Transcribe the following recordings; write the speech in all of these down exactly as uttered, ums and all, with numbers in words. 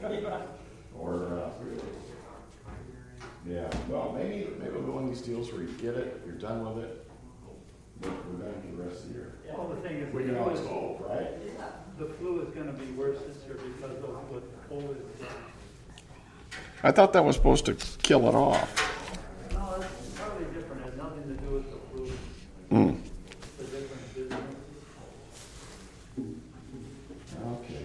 Or, uh, yeah, well, maybe, maybe we'll go one of these deals where you get it, you're done with it, but we're done for the rest of the year. Well, the thing is, We the can flu always is, hope, right? the flu is gonna be worse this year because of what COVID is doing. I thought that was supposed to kill it off. No, it's totally different, it has nothing to do with the flu. Mm. It's a different business. Okay.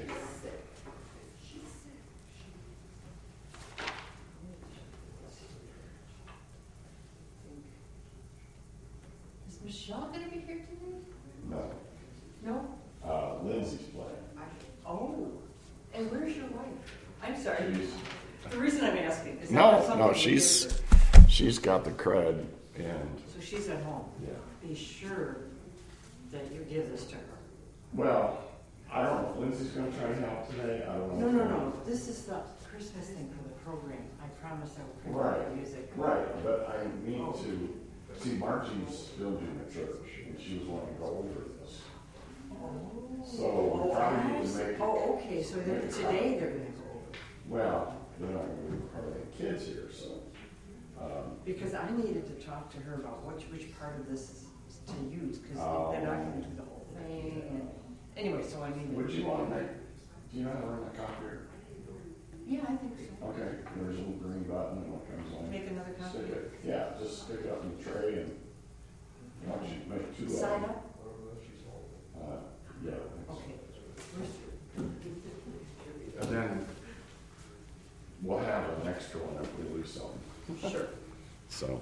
Is Michelle gonna be here today? No, No? uh, Lindsay's playing. I- Oh, and where's your wife? I'm sorry. She's- The reason I'm asking is that No, something no, we she's did for- she's got the cred, and So she's at home. Yeah. Be sure that you give this to her. Well, I don't know if Lindsay's gonna try to help today, I don't know. No, no, no, this is the Christmas thing for the program. I promise I will print out Right, the music. right, but I mean to, see, Margie's building a church, and she was wanting to go over this. So we Oh, probably I need to see. make, Oh, okay, so then today they're gonna go over. well, they're not gonna be hardly any kids here, so. um, Because I needed to talk to her about which, which part of this is to use, because Oh. they're not gonna do the whole thing, and, anyway, so I needed. Would you want to make, do you know how to run a copier? Yeah, I think so. Okay, there's a little green button and what comes on. Make another copy? Stick it, yeah, just stick it up in the tray and, why don't you make two of them? Sign up? Uh, yeah. Okay. Where's- And then we'll have an extra one if we lose something. Sure. so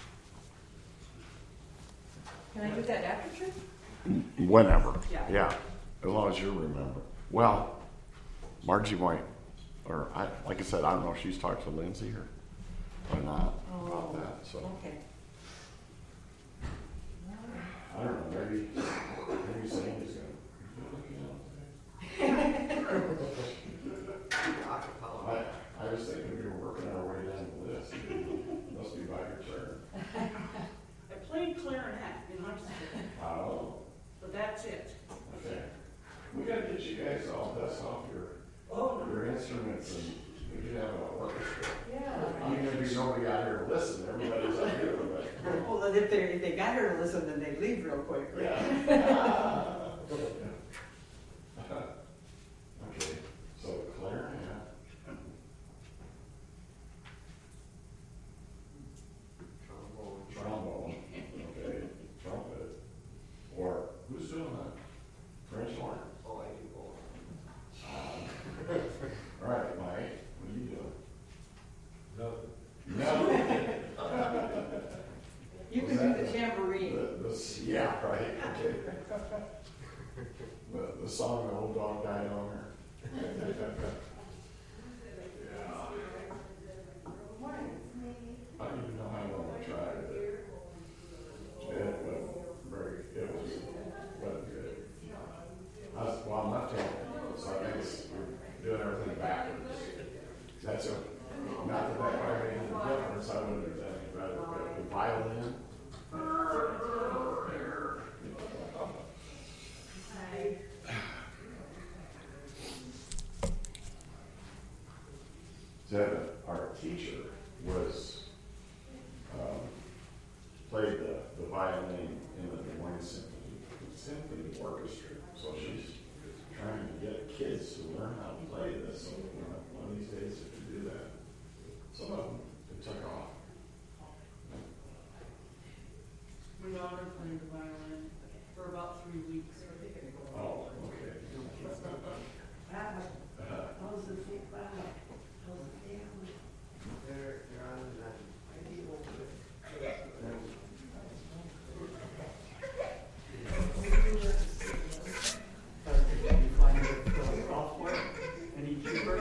Can I do that after church? whenever, Yeah. yeah, as long as you remember. Well, Margie might, or I, like I said, I don't know if she's talked to Lindsay or or not about that. So Okay. I don't know, maybe, maybe Sandy's gonna. I, I was thinking we were working our way down the list. Must be by your turn. I played clarinet in high school, Oh, but that's it. okay. We gotta get you guys all dust off your, Oh, no. your instruments and we could have an orchestra. Yeah. I mean, there'd be nobody out here to listen, everybody's up here, but. Well, then if they, if they got her to listen, then they leave real quick. right? Yeah. Okay, so clarinet. Trombone, okay, trumpet, or who's doing that? French horn? Oh, I do both. Um, All right, Mike, what are you doing? Nothing. No. You Was can that do the tambourine. The, the, yeah, right, okay. The, the song, The Old Dog Died on Her. I don't even know how long I tried it. It wasn't very, it was, wasn't good. I was, well, I'm left-handed, so I guess we're doing everything backwards. That's a, not that that probably made any difference, I wouldn't have done any better, but the violin. Then our teacher was, um, played the, the violin in the Des Moines Symphony, Symphony Orchestra. So she's trying to get kids to learn how to play this. So, you know, one of these days if you do that, some of them it took off. My daughter played the violin for about three weeks. Oh, okay. How's the big wow? How's the family? They're, they're on the, Did you find it uh, software any cheaper?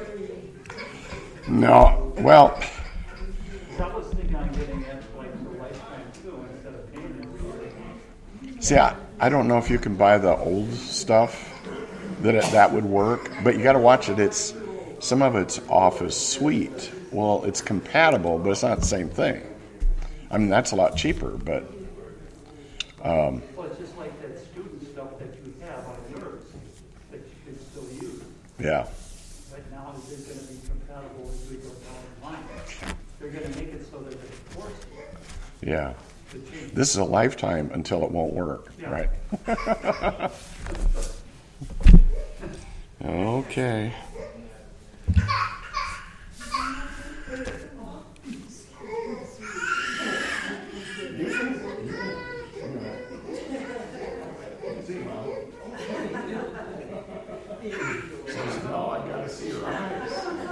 no, well, I was thinking on getting it like for lifetime too, instead of paying every year. see, I, I don't know if you can buy the old stuff that it, that would work, but you got to watch it. It's some of it's Office Suite. Well, it's compatible, but it's not the same thing. I mean, that's a lot cheaper, but Well, it's just like that student stuff that you have on yours that you can still use. yeah. But now is it going to be compatible as we go down the line. They're gonna make it so that they force it Yeah. to change. This is a lifetime until it won't work, Yeah. right? Okay. No, I gotta see your eyes.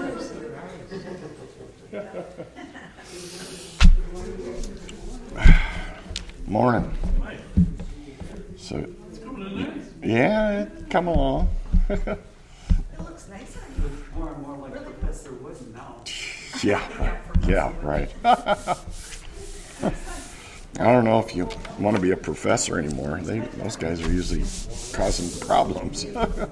Morning. So, yeah, it- come along. It looks nice on you. Looks more and more like Professor Wooden now. Yeah, yeah, right. I don't know if you want to be a professor anymore. They, those guys are usually causing problems.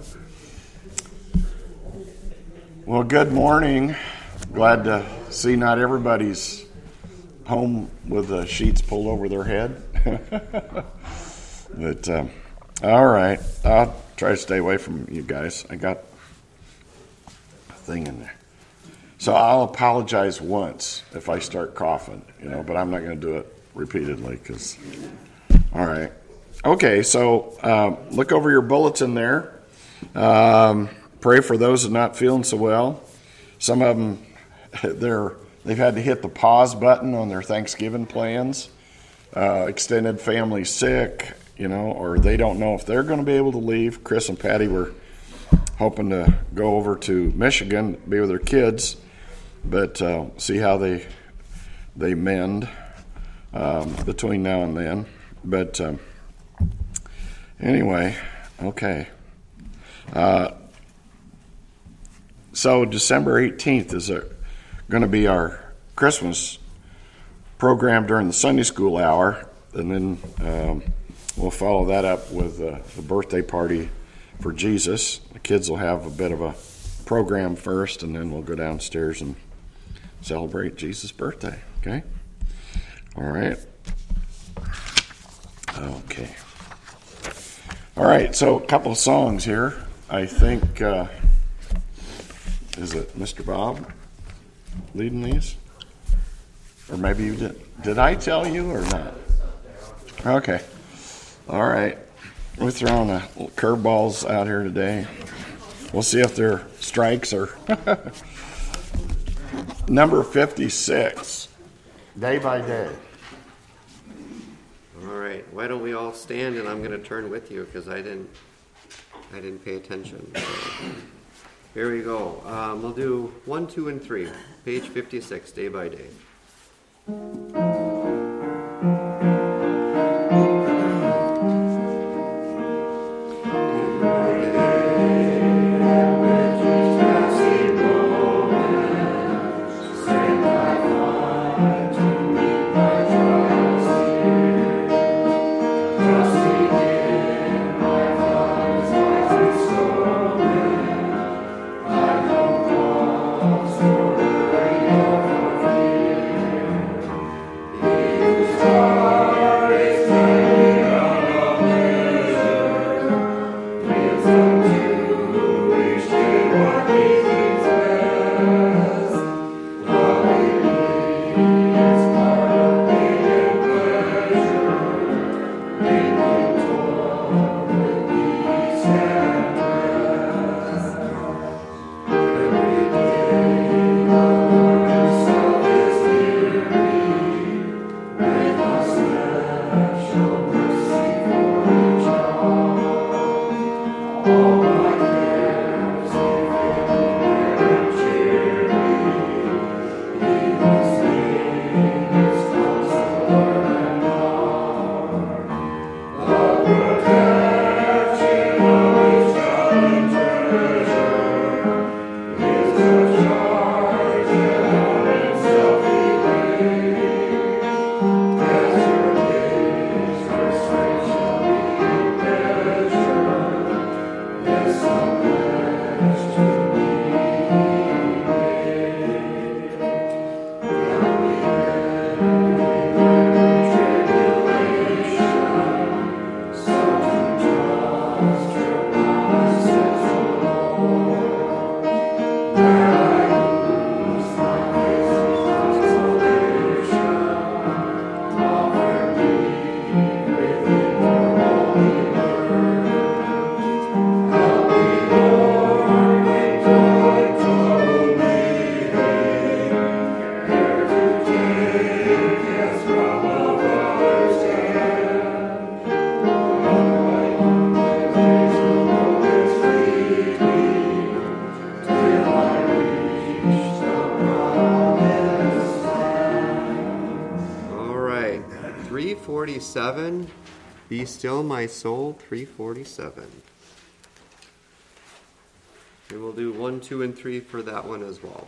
Well, good morning. Glad to see not everybody's home with the sheets pulled over their head. But, um, all right. I'll try to stay away from you guys. I got a thing in there. So I'll apologize once if I start coughing, you know, but I'm not going to do it repeatedly because, all right. Okay, so um, look over your bulletin there. Um, pray for those that are not feeling so well. Some of them, they're, they've had to hit the pause button on their Thanksgiving plans. Uh, extended family sick, you know, or they don't know if they're going to be able to leave. Chris and Patty were hoping to go over to Michigan, be with their kids, but uh, see how they they mend um, between now and then. But um, anyway, okay. Uh, so December eighteenth is going to be our Christmas program during the Sunday school hour, and then um, we'll follow that up with uh, the birthday party for Jesus. The kids will have a bit of a program first, and then we'll go downstairs and celebrate Jesus' birthday. Okay? All right. Okay. All right, so a couple of songs here. I think, uh, is it Mister Bob leading these? Or maybe you did. Did I tell you or not? Okay. All right. We're throwing a little curveballs out here today. We'll see if they're strikes or number fifty-six. Day by day. All right, why don't we all stand and I'm going to turn with you because I didn't, I didn't pay attention. So, here we go. Um, we'll do one, two, and three. Page fifty-six, day by day. Be forty-seven. Be still, my soul, three forty-seven. And we'll do one, two, and three for that one as well.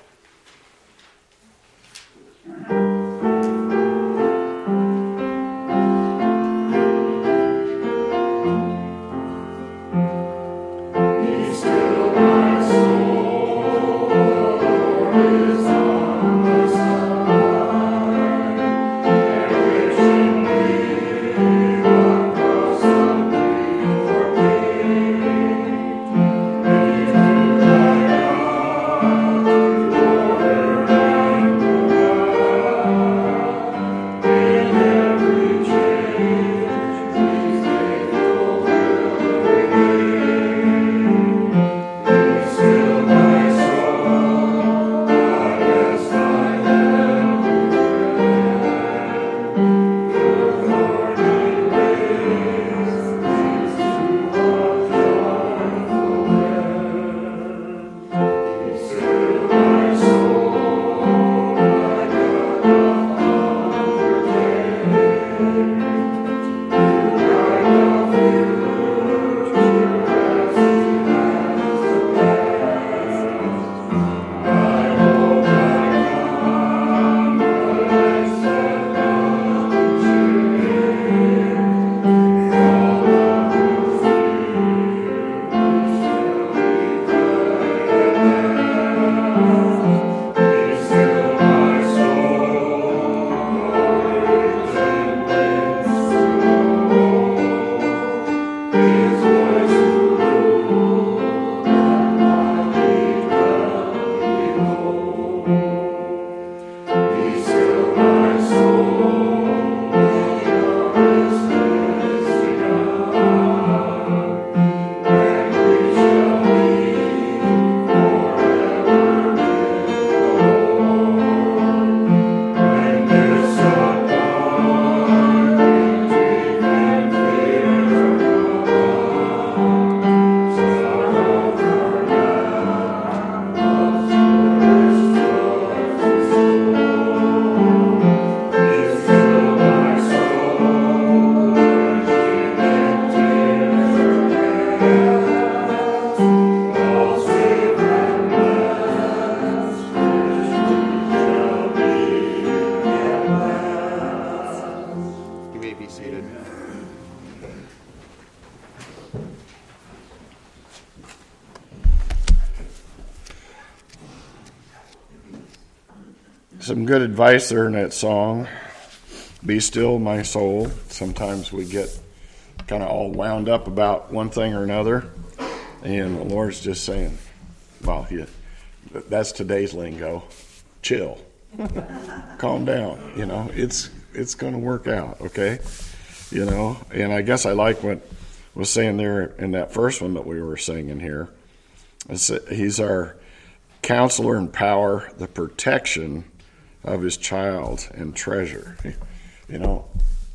Some good advice there in that song. Be still, my soul. Sometimes we get kind of all wound up about one thing or another, and the Lord's just saying, well, he, that's today's lingo. Chill. Calm down. You know, it's it's going to work out, okay? You know, and I guess I like what was saying there in that first one that we were singing here. It's, he's our counselor and power, the protection of his child and treasure. You know,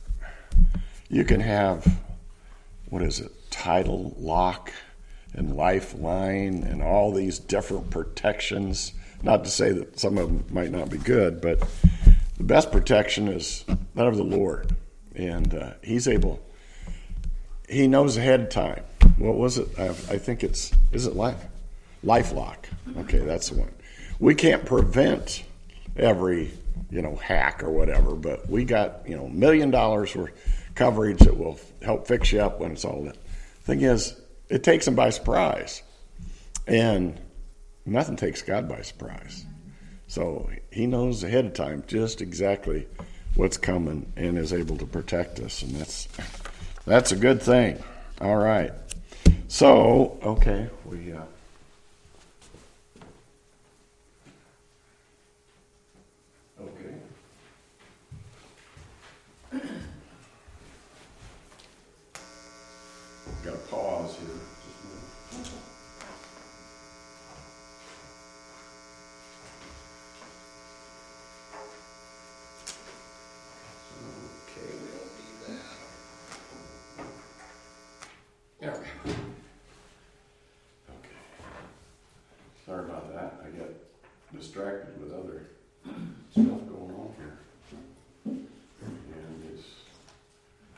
you can have, what is it, Tidal Lock and Lifeline and all these different protections. Not to say that some of them might not be good, but the best protection is that of the Lord. And uh, he's able, he knows ahead of time. What was it? I, I think it's, is it Life? LifeLock. Okay, that's the one. We can't prevent every, you know, hack or whatever, but we got, you know, a million dollars worth coverage that will help fix you up when it's all done. Thing is, it takes them by surprise. And nothing takes God by surprise. So he knows ahead of time just exactly what's coming and is able to protect us. And that's that's a good thing. All right. So, okay, we uh okay. Got to pause here. Just a minute. Okay, we'll need that. There we go. Okay. Sorry about that. I got distracted with other stuff going on here. And it's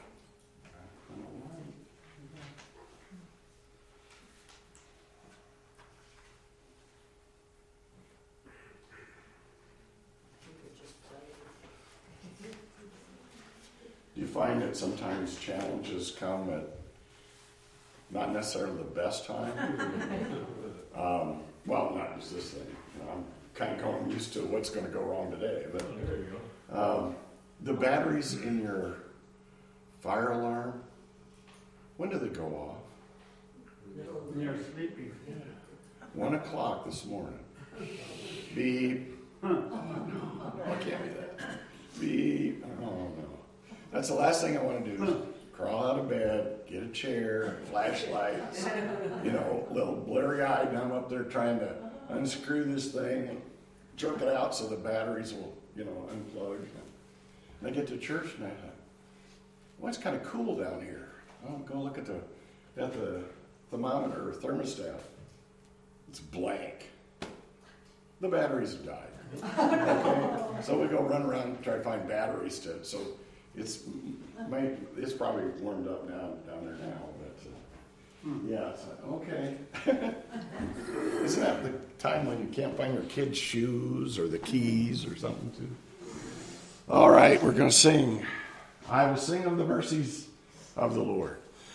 find that sometimes challenges come at not necessarily the best time? um, well, not just this thing. You know, I'm kind of going used to what's going to go wrong today. But um, the batteries in your fire alarm, when do they go off? You're sleepy. One o'clock this morning. Beep. Oh no, I can't do that. Beep. Oh no. That's the last thing I want to do is crawl out of bed, get a chair, flashlights, you know, little blurry eyed, and I'm up there trying to unscrew this thing and jerk it out so the batteries will, you know, unplug. And I get to church and I thought, well, it's kind of cool down here. I'll go look at the at the thermometer or thermostat. It's blank. The batteries have died. Okay? So we go run around and try to find batteries to. So it's may, it's probably warmed up now down there now. But uh, yeah, it's like, okay. Isn't that the time when you can't find your kid's shoes or the keys or something too? All right, we're going to sing. I will sing of the mercies of the Lord.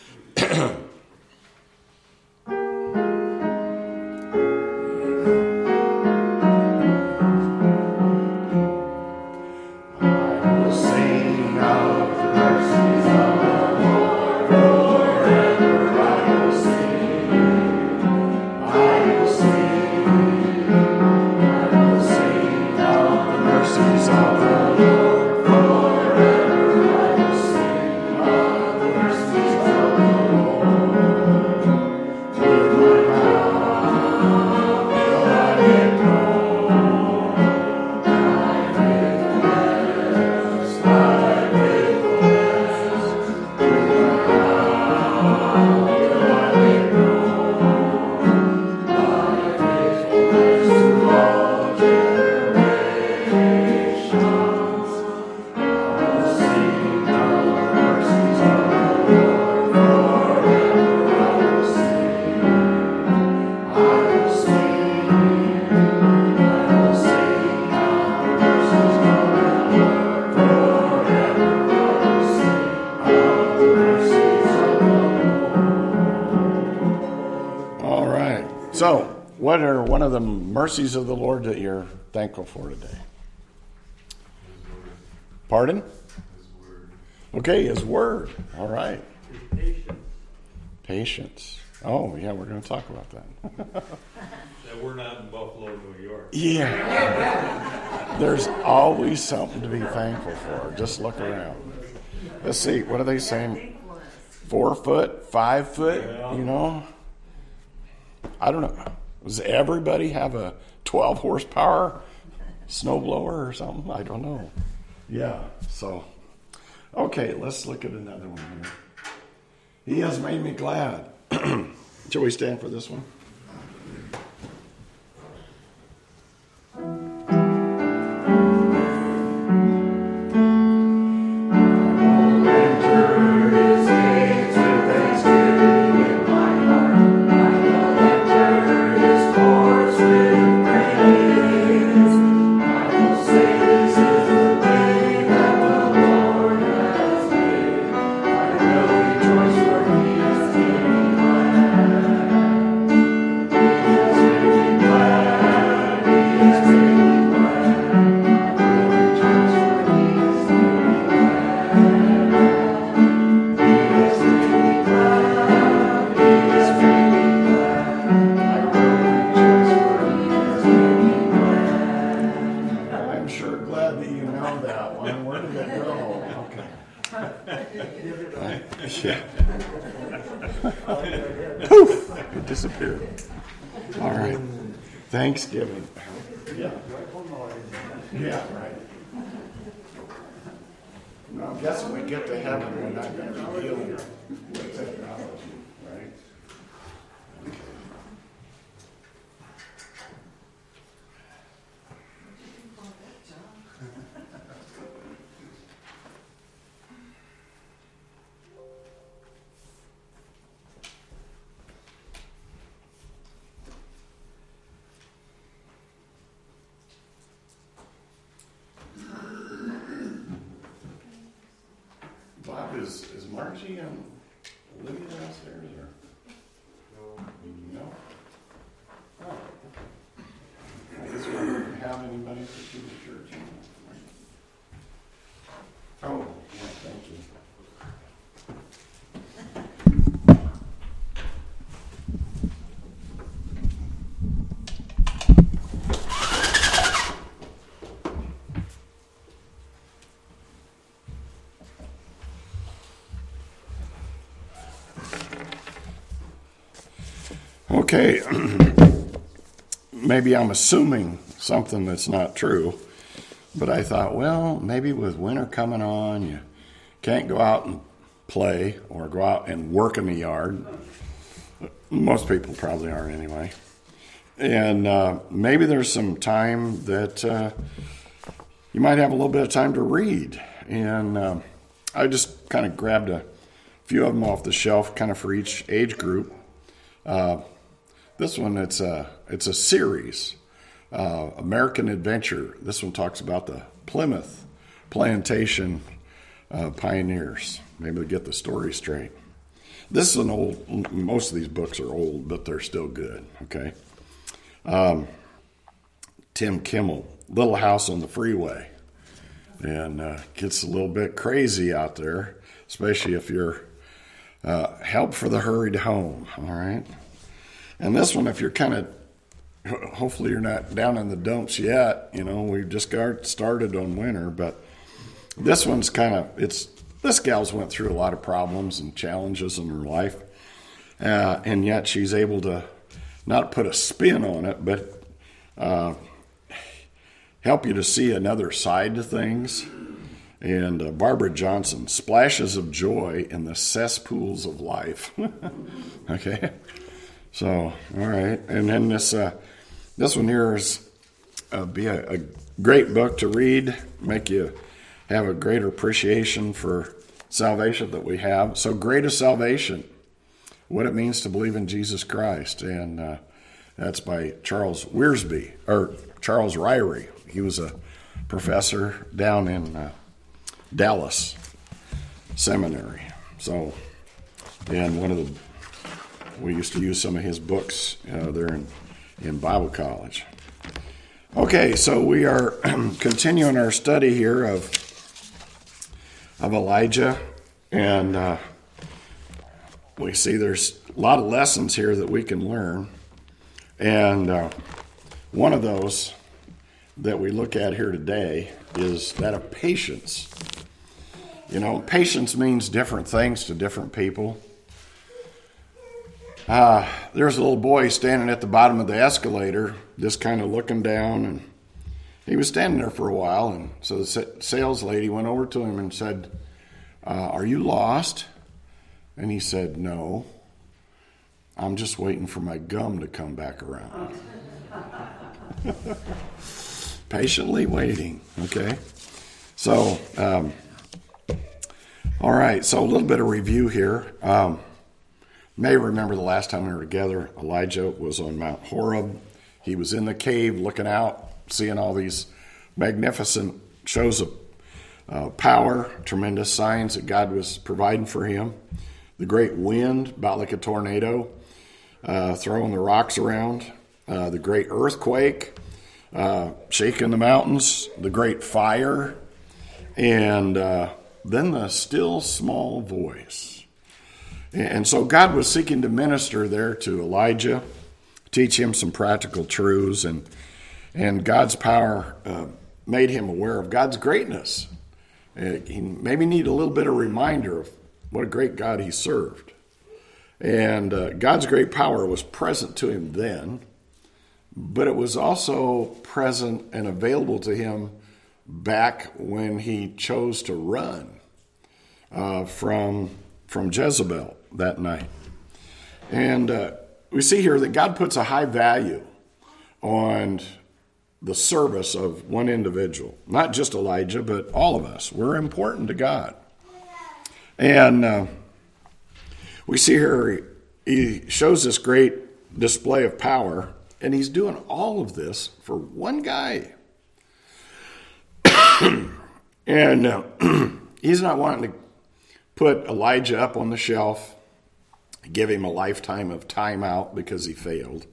So, what are one of the mercies of the Lord that you're thankful for today? Pardon? Okay, His Word. All right. Patience. Patience. Oh, yeah, we're going to talk about that. That we're not in Buffalo, New York. Yeah. There's always something to be thankful for. Just look around. Let's see, what are they saying? Four foot, five foot, you know? I don't know. Does everybody have a twelve horsepower snowblower or something? I don't know. Yeah, so, okay, let's look at another one here. He has made me glad. Shall we stand for this one? Thanksgiving. Yeah. Yeah, right. Now, I'm guessing we get to heaven, we're not going to be dealing with technology, right? Okay. Archie and Lydia downstairs, or? No. Oh. I guess we don't have anybody for the church. Oh, yeah, thank you. Okay, maybe I'm assuming something that's not true, but I thought, well, maybe with winter coming on, you can't go out and play or go out and work in the yard. Most people probably aren't anyway. And uh, maybe there's some time that uh, you might have a little bit of time to read. And uh, I just kind of grabbed a few of them off the shelf, kind of for each age group. Uh, This one, it's a, it's a series, uh, American Adventure. This one talks about the Plymouth Plantation uh, pioneers. Maybe to get the story straight. This is an old, most of these books are old, but they're still good, okay? Um, Tim Kimmel, Little House on the Freeway. And uh, gets a little bit crazy out there, especially if you're uh, help for the hurried home, all right? And this one, if you're kind of, hopefully you're not down in the dumps yet. You know, we've just got started on winter, but this one's kind of, it's, this gal's went through a lot of problems and challenges in her life. Uh, and yet she's able to not put a spin on it, but uh, help you to see another side to things. And uh, Barbara Johnson, Splashes of Joy in the Cesspools of Life. Okay. So, all right, and then this uh, this one here is uh, be a, a great book to read, make you have a greater appreciation for salvation that we have. So, Great is Salvation, What It Means to Believe in Jesus Christ, and uh, that's by Charles Wiersbe, or Charles Ryrie. He was a professor down in uh, Dallas Seminary. So, and one of the We used to use some of his books uh, there in, in Bible college. Okay, so we are continuing our study here of, of Elijah, and uh, we see there's a lot of lessons here that we can learn. And uh, one of those that we look at here today is that of patience. You know, patience means different things to different people. Uh, there's a little boy standing at the bottom of the escalator, just kind of looking down, and he was standing there for a while, and so the sales lady went over to him and said, uh, are you lost? And he said, no, I'm just waiting for my gum to come back around. Patiently waiting, okay? So, um, all right, so a little bit of review here. Um, May remember the last time we were together, Elijah was on Mount Horeb. He was in the cave looking out, seeing all these magnificent shows of uh, power, tremendous signs that God was providing for him. The great wind, about like a tornado, uh, throwing the rocks around. Uh, the great earthquake, uh, shaking the mountains. The great fire. And uh, then the still small voice. And so God was seeking to minister there to Elijah, teach him some practical truths, and and God's power uh, made him aware of God's greatness. Uh, he maybe need a little bit of reminder of what a great God he served. And uh, God's great power was present to him then, but it was also present and available to him back when he chose to run uh, from from Jezebel that night. And uh, we see here that God puts a high value on the service of one individual, not just Elijah, but all of us. We're important to God. And uh, we see here he shows this great display of power, and he's doing all of this for one guy. And uh, he's not wanting to put Elijah up on the shelf, give him a lifetime of timeout because he failed.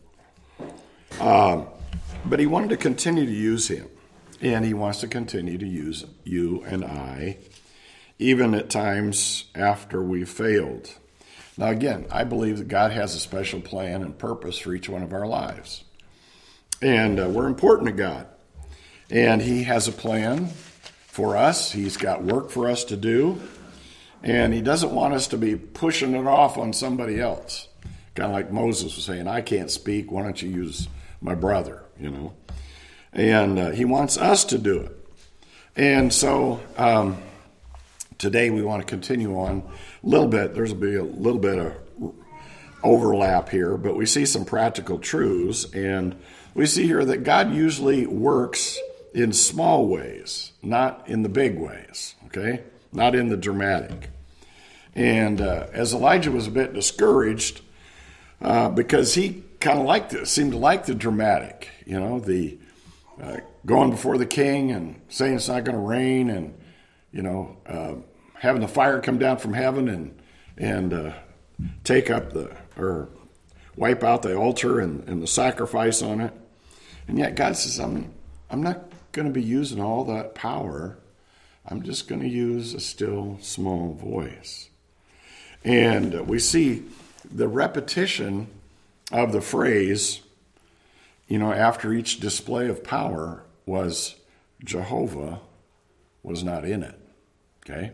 Um, but he wanted to continue to use him, and he wants to continue to use you and I, even at times after we've failed. Now, again, I believe that God has a special plan and purpose for each one of our lives. And uh, we're important to God. And he has a plan for us. He's got work for us to do. And he doesn't want us to be pushing it off on somebody else. Kind of like Moses was saying, I can't speak. Why don't you use my brother, you know? And uh, he wants us to do it. And so um, today we want to continue on a little bit. There's be a little bit of overlap here, but we see some practical truths. And we see here that God usually works in small ways, not in the big ways, okay? Not in the dramatic. And uh, as Elijah was a bit discouraged, uh, because he kind of liked it, seemed to like the dramatic, you know, the uh, going before the king and saying it's not going to rain, and, you know, uh, having the fire come down from heaven and and uh, take up the, or wipe out the altar and, and the sacrifice on it. And yet God says, I'm, I'm not going to be using all that power. I'm just going to use a still small voice. And we see the repetition of the phrase, you know, after each display of power was Jehovah was not in it. Okay?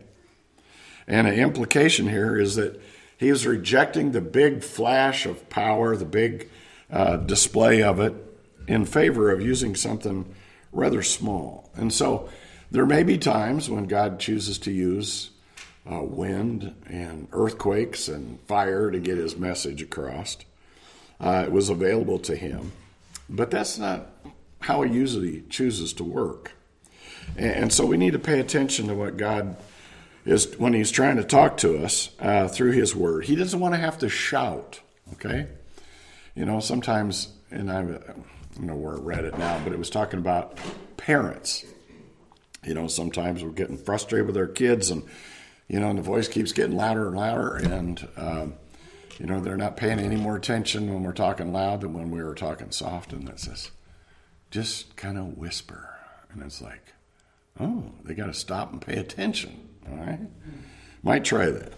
And an implication here is that he was rejecting the big flash of power, the big uh, display of it, in favor of using something rather small. And so there may be times when God chooses to use uh, wind and earthquakes and fire to get his message across. Uh, it was available to him. But that's not how he usually chooses to work. And, and so we need to pay attention to what God is when he's trying to talk to us uh, through his word. He doesn't want to have to shout, okay? You know, sometimes, and I don't know where I read it now, but it was talking about parents. You know, sometimes we're getting frustrated with our kids, and, you know, and the voice keeps getting louder and louder, and, um, you know, they're not paying any more attention when we're talking loud than when we were talking soft, and it says, just kind of whisper. And it's like, oh, they got to stop and pay attention, all right? Might try that.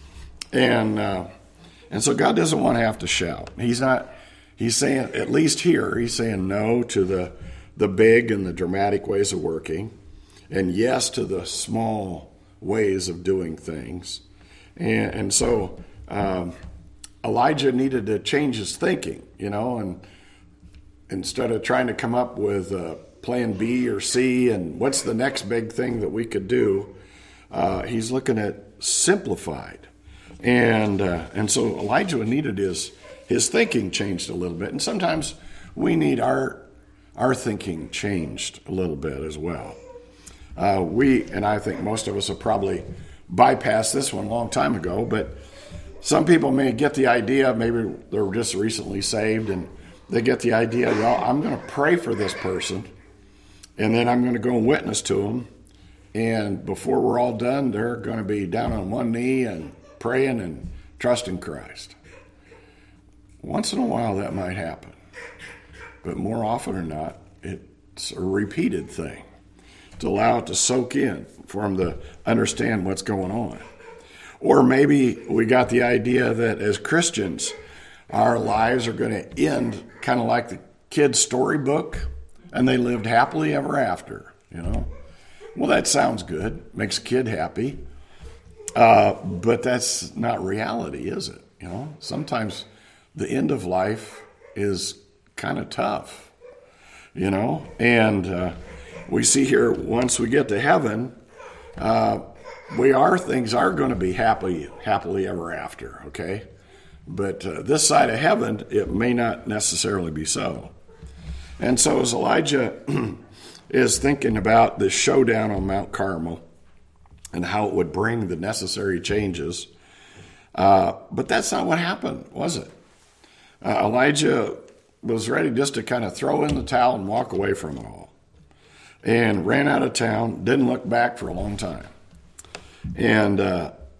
And, uh, and so God doesn't want to have to shout. He's not, he's saying, at least here, he's saying no to the, the big and the dramatic ways of working, and yes to the small ways of doing things. And, and so um, Elijah needed to change his thinking, you know, and instead of trying to come up with uh, plan B or C and what's the next big thing that we could do, uh, he's looking at simplified. And uh, and so Elijah needed his his thinking changed a little bit. And sometimes we need our our thinking changed a little bit as well. Uh, we, and I think most of us have probably bypassed this one a long time ago, but some people may get the idea, maybe they're just recently saved, and they get the idea, well, I'm going to pray for this person, and then I'm going to go and witness to them, and before we're all done, they're going to be down on one knee and praying and trusting Christ. Once in a while that might happen, but more often than not, it's a repeated thing to allow it to soak in, for them to understand what's going on. Or maybe we got the idea that as Christians, our lives are going to end kind of like the kid's storybook, and they lived happily ever after, you know. Well, that sounds good, makes a kid happy, uh, but that's not reality, is it? You know, sometimes the end of life is kind of tough, you know, and uh, we see here once we get to heaven, uh, we are things are going to be happy, happily ever after, okay? But uh, this side of heaven, it may not necessarily be so. And so as Elijah is thinking about this showdown on Mount Carmel and how it would bring the necessary changes, uh, but that's not what happened, was it? Uh, Elijah was ready just to kind of throw in the towel and walk away from it all, and ran out of town, didn't look back for a long time. And uh,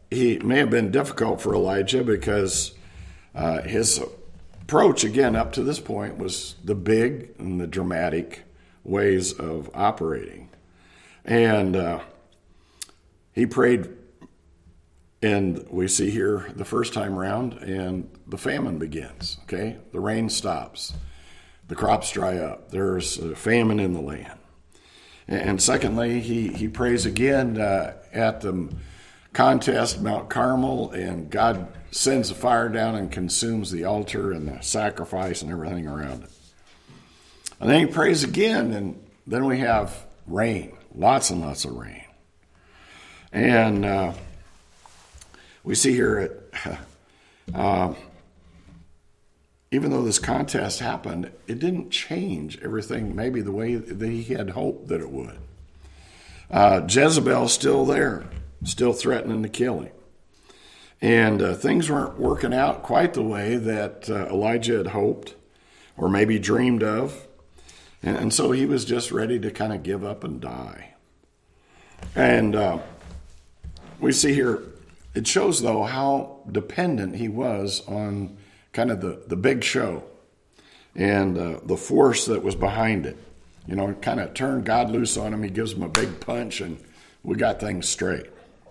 he may have been difficult for Elijah because uh, his approach, again, up to this point, was the big and the dramatic ways of operating. And uh, he prayed, and we see here the first time around, and the famine begins, okay? The rain stops. The crops dry up. There's a famine in the land. And secondly, he, he prays again uh, at the contest, Mount Carmel, and God sends the fire down and consumes the altar and the sacrifice and everything around it. And then he prays again, and then we have rain, lots and lots of rain. And uh, we see here, at, uh, even though this contest happened, it didn't change everything maybe the way that he had hoped that it would. Uh, Jezebel's still there, still threatening to kill him. And uh, things weren't working out quite the way that uh, Elijah had hoped or maybe dreamed of. And, and so he was just ready to kind of give up and die. And uh, we see here, it shows, though, how dependent he was on kind of the, the big show and uh, the force that was behind it. You know, kind of turned God loose on him. He gives him a big punch, and we got things straight.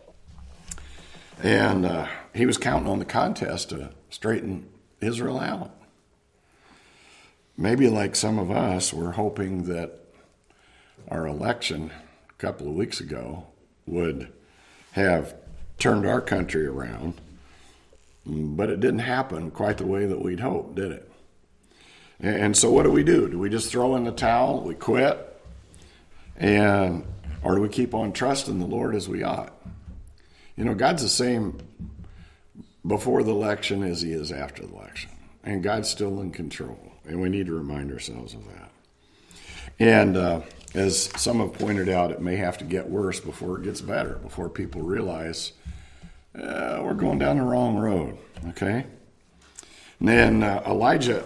And uh, he was counting on the contest to straighten Israel out. Maybe like some of us, we're hoping that our election a couple of weeks ago would have turned our country around, but it didn't happen quite the way that we'd hoped, did it? And so what do we do? Do we just throw in the towel? We quit? And or do we keep on trusting the Lord as we ought? You know, God's the same before the election as he is after the election. And God's still in control. And we need to remind ourselves of that. And uh, as some have pointed out, it may have to get worse before it gets better, before people realize uh, we're going down the wrong road, okay? And then uh, Elijah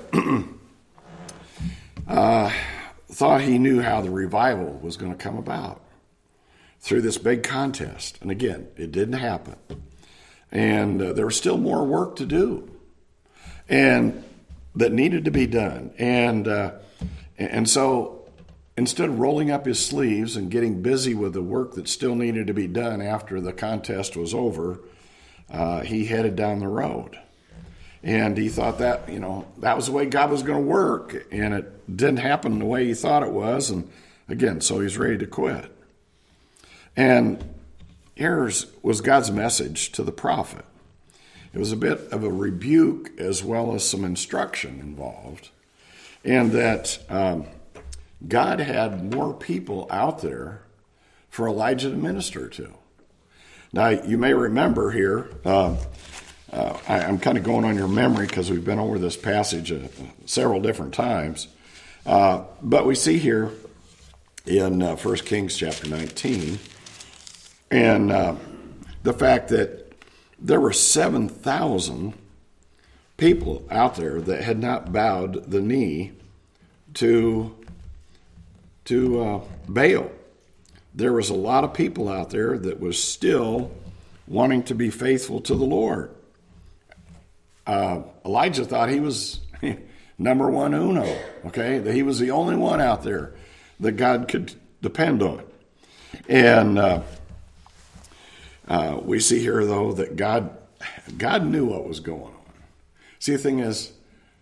uh, thought he knew how the revival was going to come about through this big contest. And again, it didn't happen. And uh, there was still more work to do and that needed to be done. And uh, and so instead of rolling up his sleeves and getting busy with the work that still needed to be done after the contest was over, uh, he headed down the road. And he thought that, you know, that was the way God was going to work. And it didn't happen the way he thought it was. And again, so he's ready to quit. And here's was God's message to the prophet. It was a bit of a rebuke as well as some instruction involved. And that um, God had more people out there for Elijah to minister to. Now, you may remember here, uh, uh, I, I'm kind of going on your memory because we've been over this passage uh, several different times. Uh, but we see here in uh, First Kings chapter nineteen, and uh, the fact that there were seven thousand people out there that had not bowed the knee to, to uh, Baal. There was a lot of people out there that was still wanting to be faithful to the Lord. Uh, Elijah thought he was number one uno, okay? That he was the only one out there that God could depend on. And uh, uh, we see here, though, that God, God knew what was going on. See, the thing is,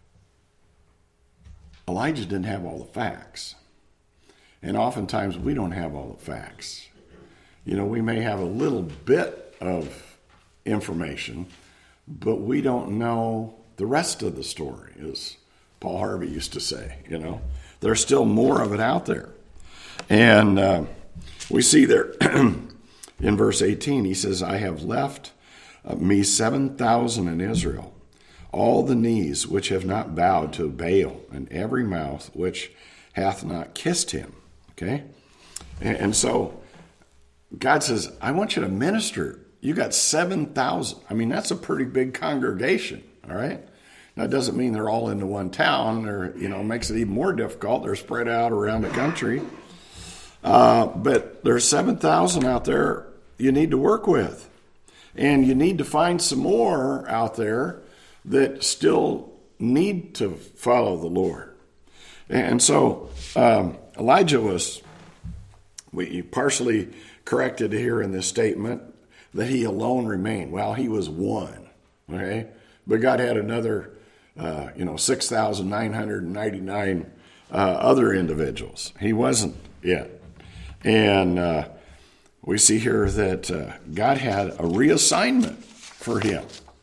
Elijah didn't have all the facts. And oftentimes we don't have all the facts. You know, we may have a little bit of information, but we don't know the rest of the story, as Paul Harvey used to say, you know. There's still more of it out there. And uh, we see there in verse eighteen, he says, I have left uh, me seven thousand in Israel, all the knees which have not bowed to Baal, and every mouth which hath not kissed him. Okay? And, and so God says, I want you to minister. You got seven thousand. I mean, that's a pretty big congregation, all right? Now, it doesn't mean they're all into one town, or, you know, makes it even more difficult. They're spread out around the country. Uh, but there's seven thousand out there you need to work with. And you need to find some more out there that still need to follow the Lord. And so um, Elijah was we partially corrected here in this statement that he alone remained. Well, he was one, okay? But God had another, uh, you know, six thousand nine hundred ninety-nine uh, other individuals. He wasn't it. And uh, we see here that uh, God had a reassignment for him.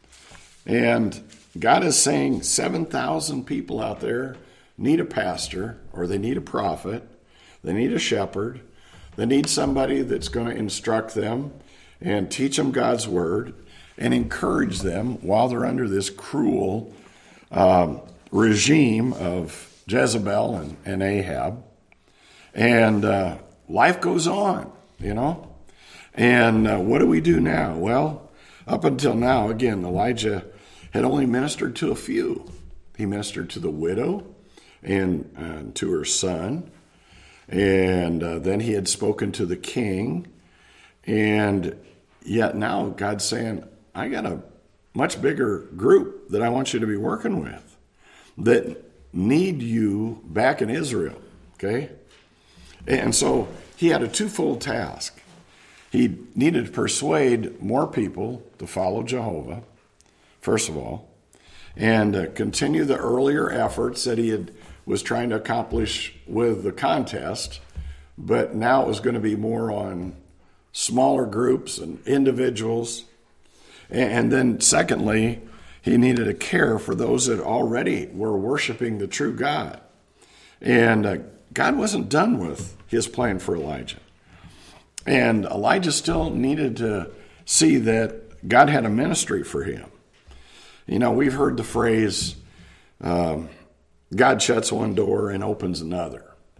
And God is saying seven thousand people out there need a pastor, or they need a prophet, they need a shepherd, they need somebody that's going to instruct them and teach them God's word and encourage them while they're under this cruel um, regime of Jezebel and, and Ahab. And uh, life goes on, you know. And uh, what do we do now? Well, up until now, again, Elijah had only ministered to a few. He ministered to the widow and uh, to her son. And uh, then he had spoken to the king. And yet now God's saying, I got a much bigger group that I want you to be working with that need you back in Israel, okay? And so he had a twofold task. He needed to persuade more people to follow Jehovah, first of all, and uh, continue the earlier efforts that he had was trying to accomplish with the contest, but now it was going to be more on smaller groups and individuals. And then secondly, he needed to care for those that already were worshiping the true God. And uh, God wasn't done with his plan for Elijah. And Elijah still needed to see that God had a ministry for him. You know, we've heard the phrase, um, God shuts one door and opens another.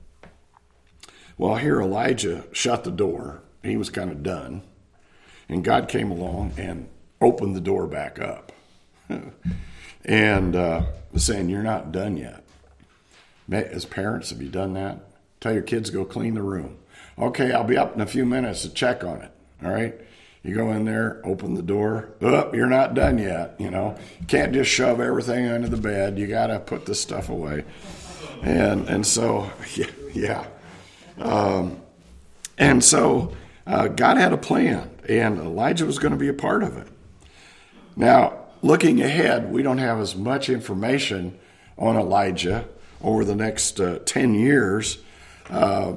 Well, here Elijah shut the door. He was kind of done. And God came along and opened the door back up. and uh, saying, you're not done yet. As parents, have you done that? Tell your kids, go clean the room. Okay, I'll be up in a few minutes to check on it. All right? You go in there, open the door. Oh, you're not done yet. You know, you can't just shove everything under the bed. You got to put this stuff away. And and so, yeah. yeah. Um, and so uh, God had a plan, and Elijah was going to be a part of it. Now, looking ahead, we don't have as much information on Elijah over the next uh, ten years uh,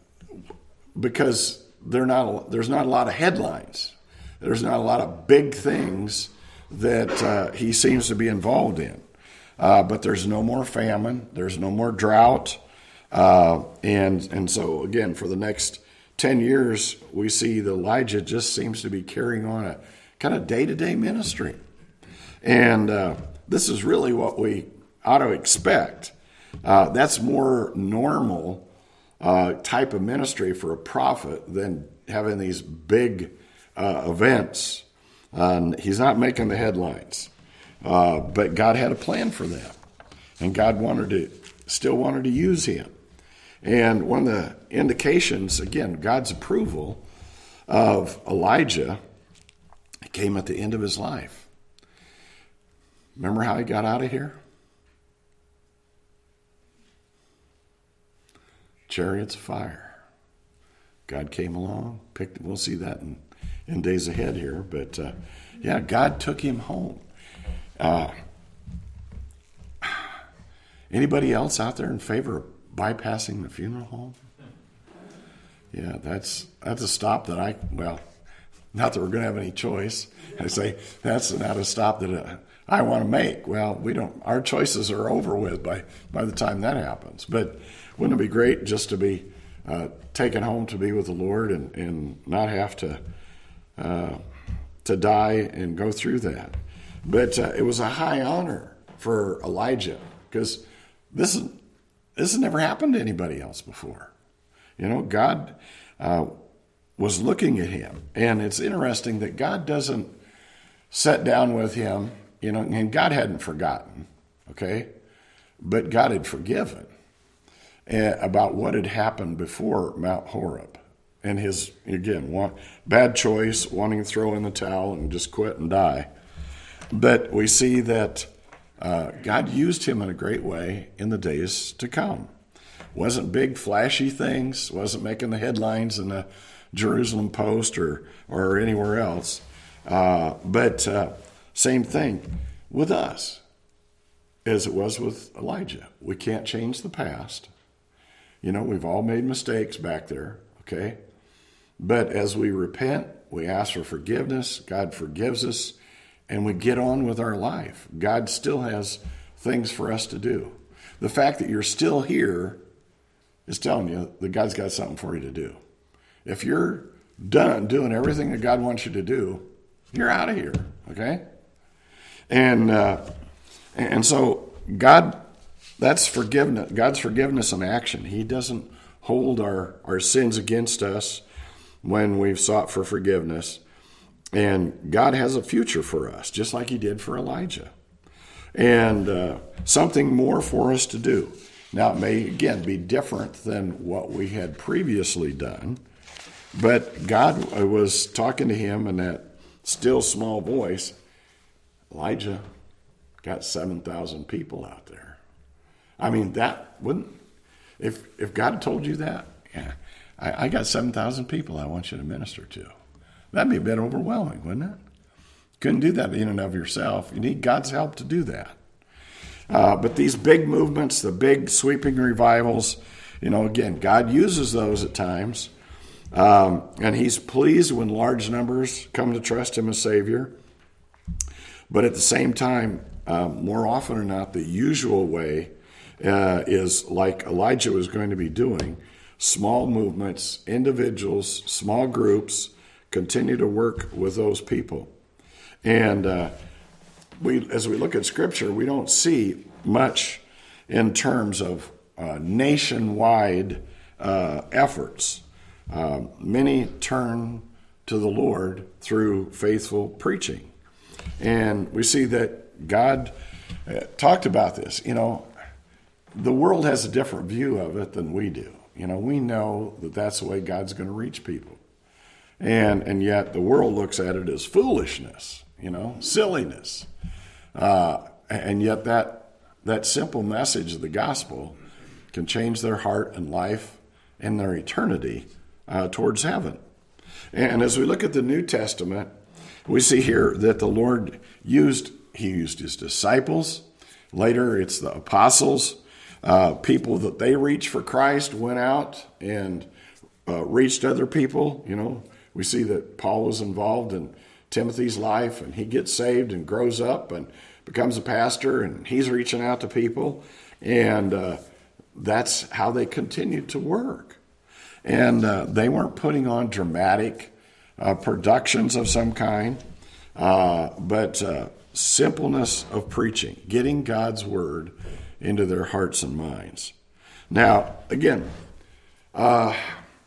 because they're not, there's not a lot of headlines. There's not a lot of big things that uh, he seems to be involved in. Uh, but there's no more famine. There's no more drought. Uh, and and so, again, for the next ten years, we see that Elijah just seems to be carrying on a kind of day-to-day ministry. And uh, this is really what we ought to expect. Uh, that's more normal uh, type of ministry for a prophet than having these big uh, events. Uh, he's not making the headlines. Uh, but God had a plan for them. And God wanted to, still wanted to use him. And one of the indications, again, God's approval of Elijah came at the end of his life. Remember how he got out of here? Chariots of fire. God came along, picked him. We'll see that in, in days ahead here. But, uh, yeah, God took him home. Uh, anybody else out there in favor of bypassing the funeral home? Yeah, that's that's a stop that I, well, not that we're going to have any choice. I say that's not a stop that uh, I want to make. Well, we don't. Our choices are over with by, by the time that happens. But wouldn't it be great just to be uh, taken home to be with the Lord and, and not have to uh, to die and go through that? But uh, it was a high honor for Elijah because this is this has never happened to anybody else before. You know, God uh, was looking at him, and it's interesting that God doesn't sit down with him. You know, and God hadn't forgotten, okay, but God had forgiven uh, about what had happened before Mount Horeb, and his, again, want, bad choice, wanting to throw in the towel and just quit and die. But we see that uh, God used him in a great way in the days to come. Wasn't big, flashy things, wasn't making the headlines in the Jerusalem Post or, or anywhere else. Uh, but uh, same thing with us as it was with Elijah. We can't change the past. You know, we've all made mistakes back there, okay? But as we repent, we ask for forgiveness, God forgives us, and we get on with our life. God still has things for us to do. The fact that you're still here is telling you that God's got something for you to do. If you're done doing everything that God wants you to do, you're out of here, okay? And uh, and so God, that's forgiveness. God's forgiveness in action. He doesn't hold our, our sins against us when we've sought for forgiveness. And God has a future for us, just like he did for Elijah. And uh, something more for us to do. Now, it may, again, be different than what we had previously done. But God was talking to him in that still small voice. Elijah got seven thousand people out there. I mean, that wouldn't, if if God had told you that, yeah, I, I got seven thousand people I want you to minister to. That'd be a bit overwhelming, wouldn't it? Couldn't do that in and of yourself. You need God's help to do that. Uh, but these big movements, the big sweeping revivals, you know, again, God uses those at times. Um, and he's pleased when large numbers come to trust him as Savior. But at the same time, um, more often than not, the usual way uh, is like Elijah was going to be doing. Small movements, individuals, small groups continue to work with those people. And uh, we, as we look at Scripture, we don't see much in terms of uh, nationwide uh, efforts. Uh, many turn to the Lord through faithful preaching. And we see that God uh, talked about this. You know, the world has a different view of it than we do. You know, we know that that's the way God's going to reach people. And and yet the world looks at it as foolishness, you know, silliness. Uh, and yet that that simple message of the gospel can change their heart and life and their eternity uh, towards heaven. And as we look at the New Testament, we see here that the Lord used, he used his disciples. Later, it's the apostles. Uh, people that they reached for Christ went out and uh, reached other people. You know, we see that Paul was involved in Timothy's life, and he gets saved and grows up and becomes a pastor, and he's reaching out to people. And uh, that's how they continued to work. And uh, they weren't putting on dramatic uh, productions of some kind, uh, but uh, simpleness of preaching, getting God's word into their hearts and minds. Now, again, uh,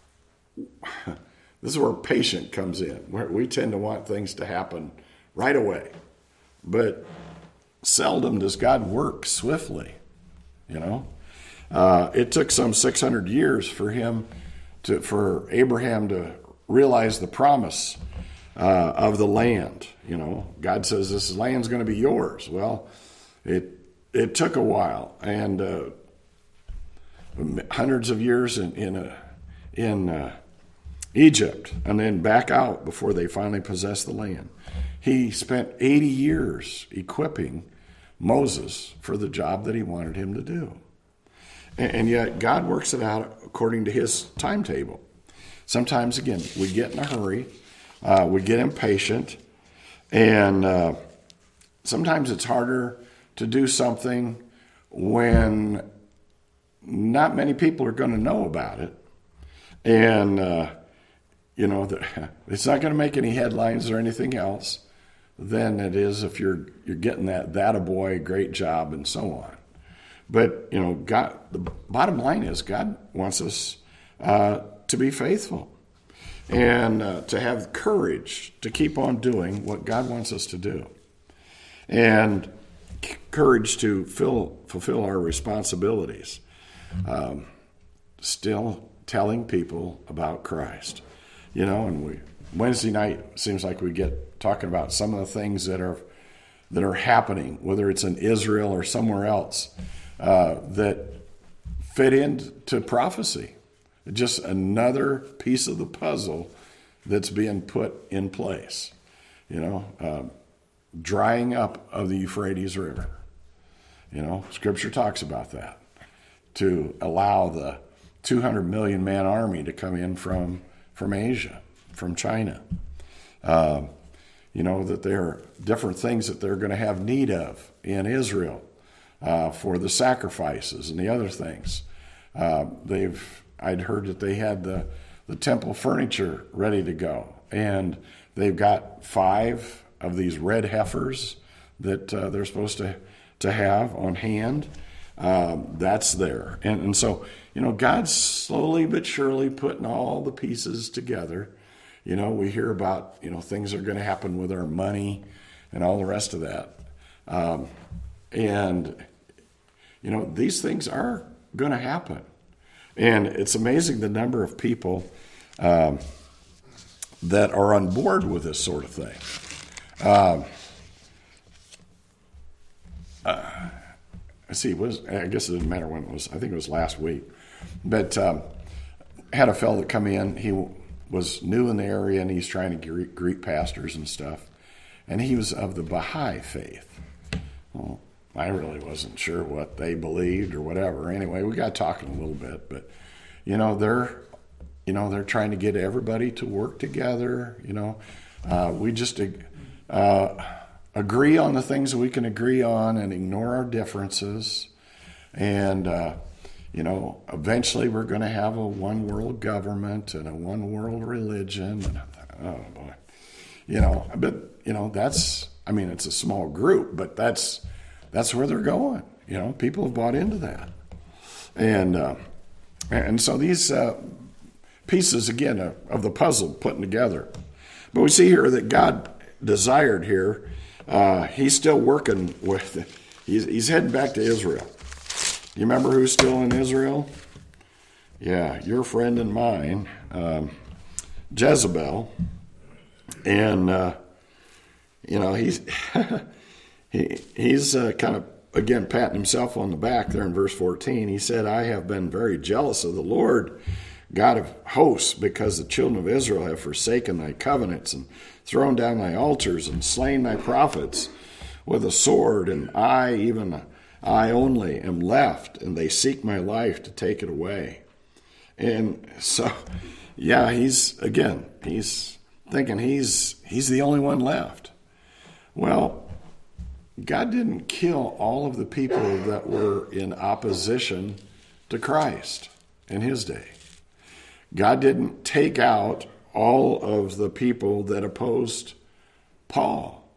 this is where patient comes in. Where we tend to want things to happen right away, but seldom does God work swiftly. You know, uh, it took some six hundred years for him to, for Abraham to realize the promise uh, of the land. You know, God says this land's going to be yours. Well, it it took a while, and uh, hundreds of years in in uh, in uh, Egypt, and then back out before they finally possessed the land. He spent eighty years equipping Moses for the job that he wanted him to do. And, and yet God works it out according to his timetable. Sometimes, again, we get in a hurry, uh, we get impatient, and uh, sometimes it's harder to do something when not many people are going to know about it. And, uh, you know, the, it's not going to make any headlines or anything else than it is if you're you're getting that that a boy, great job, and so on. But, you know, God, the bottom line is God wants us uh, to be faithful and uh, to have courage to keep on doing what God wants us to do. And courage to fill, fulfill our responsibilities. Um, still telling people about Christ. you know, and we Wednesday night seems like we get talking about some of the things that are that are happening, whether it's in Israel or somewhere else, uh, that fit into prophecy. Just another piece of the puzzle that's being put in place. You know, uh, drying up of the Euphrates River. You know, Scripture talks about that. To allow the two hundred million man army to come in from, from Asia, from China. Um, you know, that there are different things that they're going to have need of in Israel uh, for the sacrifices and the other things. Uh, they've, I'd heard that they had the, the temple furniture ready to go. And they've got five of these red heifers that uh, they're supposed to, to have on hand. Um, that's there. And, and so, you know, God's slowly but surely putting all the pieces together. You know, we hear about, you know, things are going to happen with our money and all the rest of that. Um, and, you know, these things are going to happen. And it's amazing the number of people um, that are on board with this sort of thing. Um, uh, let's see, it was, I guess it didn't matter when it was. I think it was last week. But um, had a fellow that come in. He was new in the area, and he's trying to greet, greet pastors and stuff. And he was of the Baha'i faith. Well, I really wasn't sure what they believed or whatever. Anyway, we got talking a little bit. But, you know, they're, you know, they're trying to get everybody to work together. You know, uh, we just uh, agree on the things that we can agree on and ignore our differences. And, uh, you know, eventually we're going to have a one world government and a one world religion. And I thought, oh, boy. You know, but, you know, that's, I mean, it's a small group, but that's, that's where they're going. You know, people have bought into that. And, uh, and so these uh, pieces, again, of, of the puzzle putting together. But we see here that God desired here, uh, he's still working with, he's, he's heading back to Israel. You remember who's still in Israel? Yeah, your friend and mine, um, Jezebel. And, uh, you know, he's he, he's uh, kind of, again, patting himself on the back there in verse fourteen. He said, I have been very jealous of the Lord, God of hosts, because the children of Israel have forsaken thy covenants and thrown down thy altars and slain thy prophets with a sword, and I, even I only, am left, and they seek my life to take it away. And so, yeah, he's, again, he's thinking he's he's the only one left. Well, God didn't kill all of the people that were in opposition to Christ in his day. God didn't take out all of the people that opposed Paul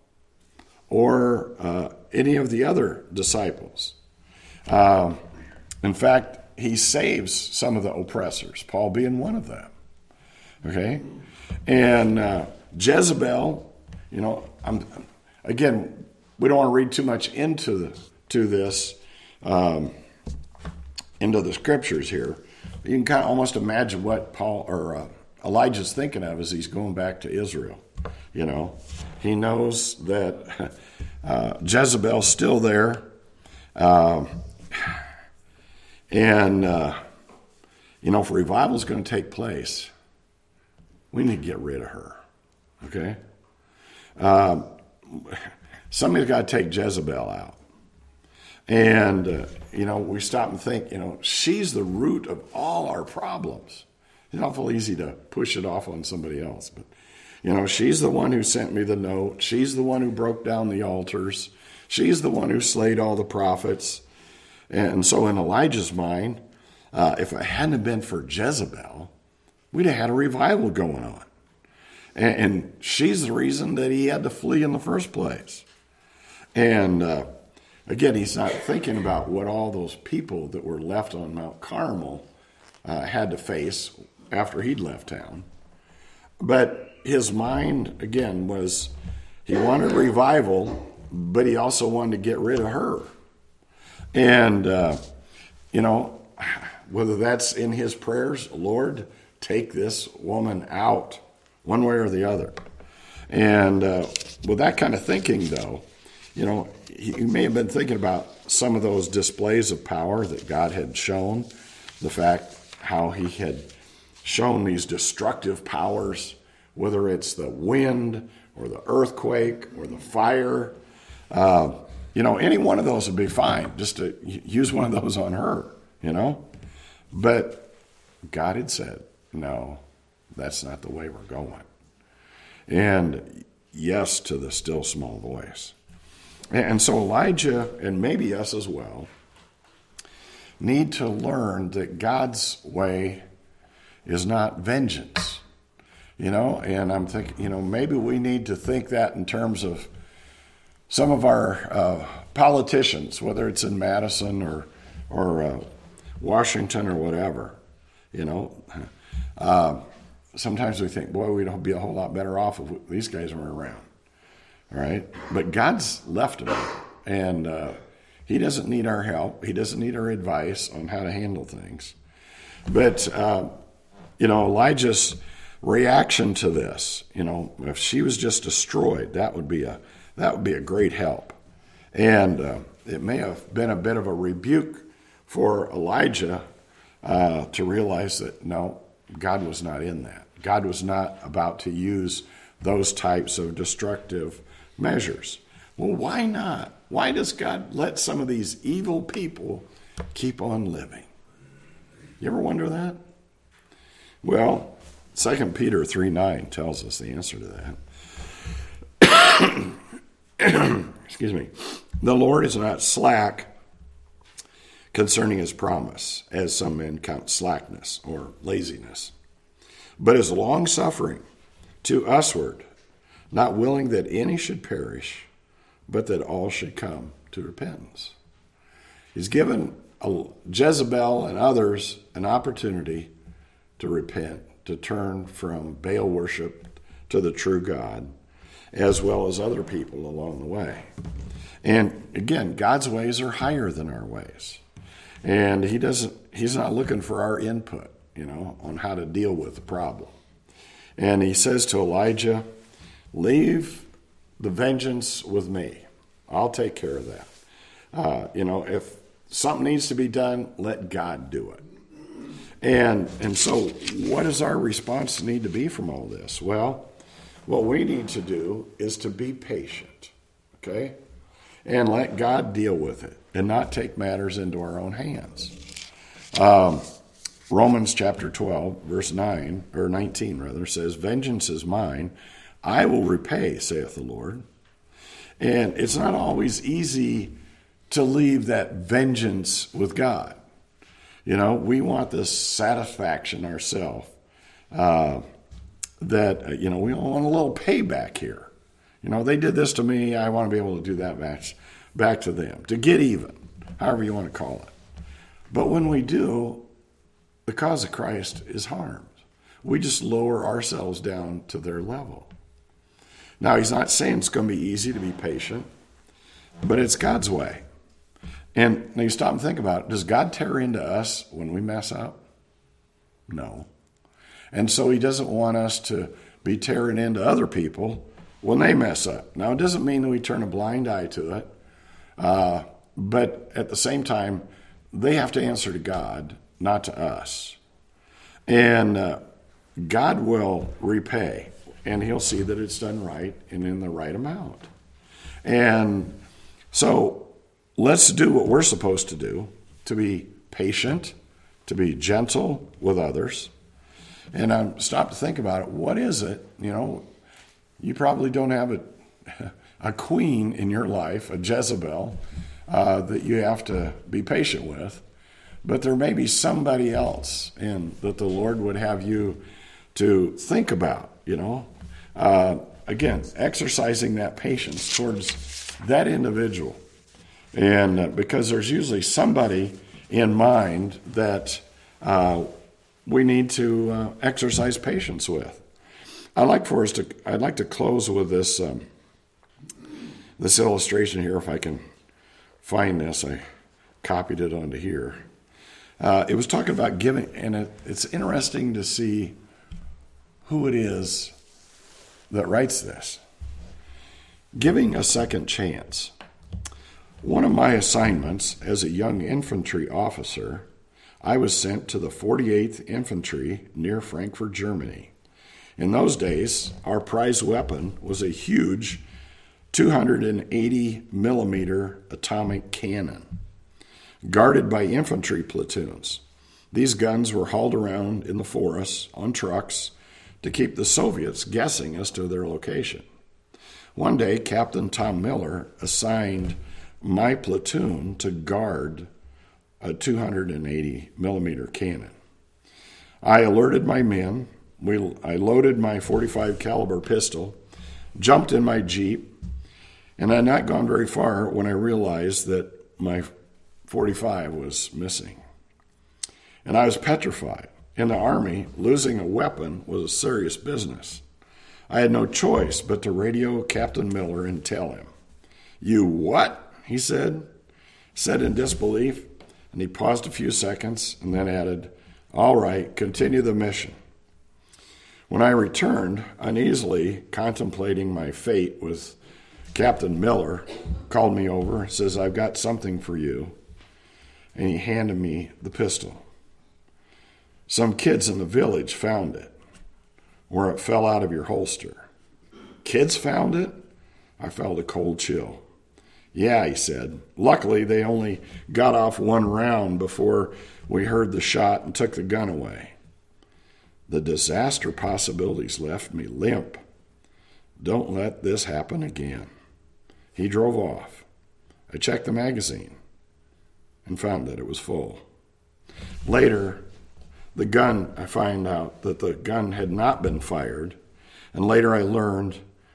or uh, any of the other disciples. Uh, in fact, he saves some of the oppressors, Paul being one of them. Okay? And uh, Jezebel, you know, I'm, again, we don't want to read too much into the, to this, um, into the scriptures here. You can kind of almost imagine what Paul or uh, Elijah's thinking of as he's going back to Israel. You know, he knows that uh, Jezebel's still there, uh, and uh, you know, if revival is going to take place, we need to get rid of her. Okay, um, somebody's got to take Jezebel out. And, uh, you know, we stop and think, you know, she's the root of all our problems. It's awful easy to push it off on somebody else. But, you know, she's the one who sent me the note. She's the one who broke down the altars. She's the one who slayed all the prophets. And so in Elijah's mind, uh, if it hadn't have been for Jezebel, we'd have had a revival going on. And, and she's the reason that he had to flee in the first place. And, uh, Again, he's not thinking about what all those people that were left on Mount Carmel uh, had to face after he'd left town. But his mind, again, was he wanted revival, but he also wanted to get rid of her. And, uh, you know, whether that's in his prayers, Lord, take this woman out one way or the other. And uh, with that kind of thinking, though, you know, he, he may have been thinking about some of those displays of power that God had shown, the fact how he had shown these destructive powers, whether it's the wind or the earthquake or the fire. Uh, you know, any one of those would be fine, just to use one of those on her, you know. But God had said, no, that's not the way we're going. And yes to the still small voice. And so Elijah, and maybe us as well, need to learn that God's way is not vengeance. You know, and I'm thinking, you know, maybe we need to think that in terms of some of our uh, politicians, whether it's in Madison or, or uh, Washington or whatever, you know. Uh, sometimes we think, boy, we'd be a whole lot better off if these guys weren't around. All right? But God's left them, and uh, he doesn't need our help. He doesn't need our advice on how to handle things. But, uh, you know, Elijah's reaction to this, you know, if she was just destroyed, that would be a that would be a great help. And uh, it may have been a bit of a rebuke for Elijah uh, to realize that, no, God was not in that. God was not about to use those types of destructive measures. Well, why not? Why does God let some of these evil people keep on living? You ever wonder that? Well, Second Peter three nine tells us the answer to that. Excuse me. The Lord is not slack concerning his promise, as some men count slackness or laziness, but is long-suffering to usward, not willing that any should perish, but that all should come to repentance. He's given Jezebel and others an opportunity to repent, to turn from Baal worship to the true God, as well as other people along the way. And again, God's ways are higher than our ways. And he doesn't, he's not looking for our input, you know, on how to deal with the problem. And he says to Elijah, leave the vengeance with me. I'll take care of that. Uh, you know, if something needs to be done, let God do it. And and so what does our response need to be from all this? Well, what we need to do is to be patient, okay? And let God deal with it and not take matters into our own hands. Um, Romans chapter twelve, verse nine, or nineteen rather, says, vengeance is mine, I will repay, saith the Lord. And it's not always easy to leave that vengeance with God. You know, we want this satisfaction ourselves uh, that, uh, you know, we want a little payback here. You know, they did this to me, I want to be able to do that back, back to them, to get even, however you want to call it. But when we do, the cause of Christ is harmed. We just lower ourselves down to their level. Now, he's not saying it's going to be easy to be patient, but it's God's way. And now you stop and think about it. Does God tear into us when we mess up? No. And so he doesn't want us to be tearing into other people when they mess up. Now, it doesn't mean that we turn a blind eye to it. Uh, but at the same time, they have to answer to God, not to us. And uh, God will repay, and he'll see that it's done right and in the right amount. And so let's do what we're supposed to do, to be patient, to be gentle with others. And I stop to think about it. What is it? You know, you probably don't have a, a queen in your life, a Jezebel, uh, that you have to be patient with. But there may be somebody else in that the Lord would have you to think about, you know. Uh, again, exercising that patience towards that individual. And uh, because there's usually somebody in mind that uh, we need to uh, exercise patience with. I'd like for us to. I'd like to close with this um, this illustration here, if I can find this. I copied it onto here. Uh, it was talking about giving, and it, it's interesting to see who it is that writes this. Giving a second chance. One of my assignments as a young infantry officer, I was sent to the forty-eighth Infantry near Frankfurt, Germany. In those days, our prize weapon was a huge two hundred eighty millimeter atomic cannon, guarded by infantry platoons. These guns were hauled around in the forests on trucks to keep the Soviets guessing as to their location. One day, Captain Tom Miller assigned my platoon to guard a two hundred eighty millimeter cannon. I alerted my men. We, I loaded my forty-five caliber pistol, jumped in my Jeep, and I had not gone very far when I realized that my forty-five was missing. And I was petrified. In the Army, losing a weapon was a serious business. I had no choice but to radio Captain Miller and tell him. "You what?" he said, said in disbelief, and he paused a few seconds and then added, "All right, continue the mission." When I returned, uneasily contemplating my fate with Captain Miller, called me over, says, "I've got something for you," and he handed me the pistol. "Some kids in the village found it, where it fell out of your holster." "Kids found it?" I felt a cold chill. "Yeah," he said. "Luckily, they only got off one round before we heard the shot and took the gun away." The disaster possibilities left me limp. Don't let this happen again. He drove off. I checked the magazine and found that it was full. Later, the gun, I find out that the gun had not been fired, and later I learned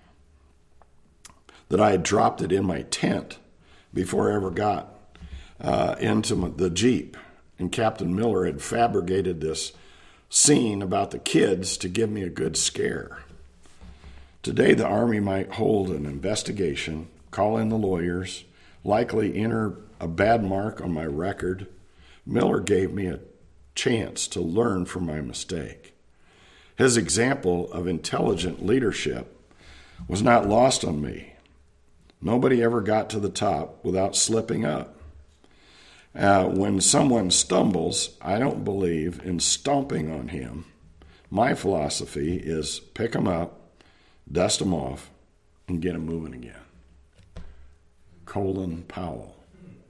that I had dropped it in my tent before I ever got uh, into my, the Jeep. And Captain Miller had fabricated this scene about the kids to give me a good scare. Today, the Army might hold an investigation, call in the lawyers, likely enter a bad mark on my record. Miller gave me a chance to learn from my mistake. His example of intelligent leadership was not lost on me. Nobody ever got to the top without slipping up. Uh, when someone stumbles, I don't believe in stomping on him. My philosophy is pick them up, dust them off, and get them moving again. Colin Powell.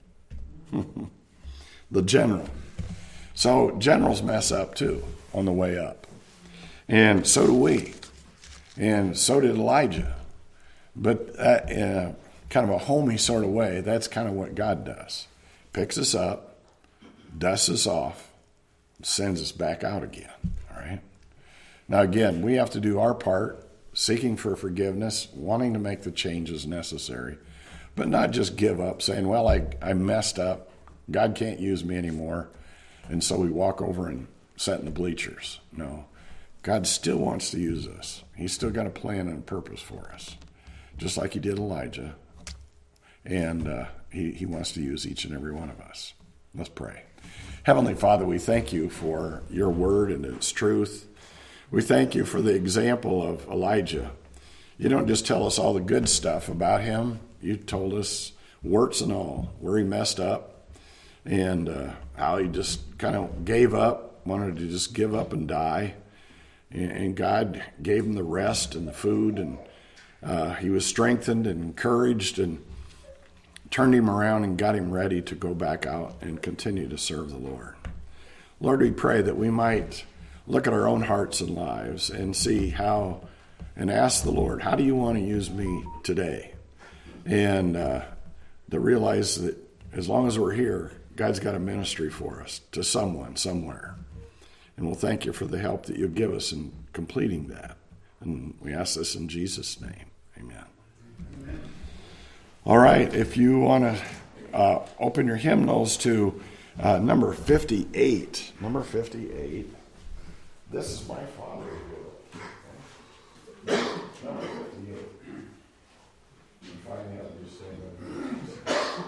The general. So generals mess up too on the way up. And so do we. And so did Elijah. But uh, in a kind of a homey sort of way, that's kind of what God does. Picks us up, dusts us off, sends us back out again. All right? Now again, we have to do our part, seeking for forgiveness, wanting to make the changes necessary, but not just give up, saying, well, I, I messed up, God can't use me anymore, and so we walk over and sit in the bleachers. No, God still wants to use us. He's still got a plan and a purpose for us, just like he did Elijah, and uh, he, he wants to use each and every one of us. Let's pray. Heavenly Father, we thank you for your word and its truth. We thank you for the example of Elijah. You don't just tell us all the good stuff about him. You told us warts and all, where he messed up and uh, how he just kind of gave up, wanted to just give up and die. And, and God gave him the rest and the food, and uh, he was strengthened and encouraged and turned him around and got him ready to go back out and continue to serve the Lord. Lord, we pray that we might look at our own hearts and lives and see how, and ask the Lord, how do you want to use me today? And uh, to realize that as long as we're here, God's got a ministry for us to someone, somewhere. And we'll thank you for the help that you give us in completing that. And we ask this in Jesus' name. Amen. Amen. All right, if you want to uh, open your hymnals to uh, number fifty-eight. Number fifty-eight. This is my father. Number fifty-eight. If I have you say that.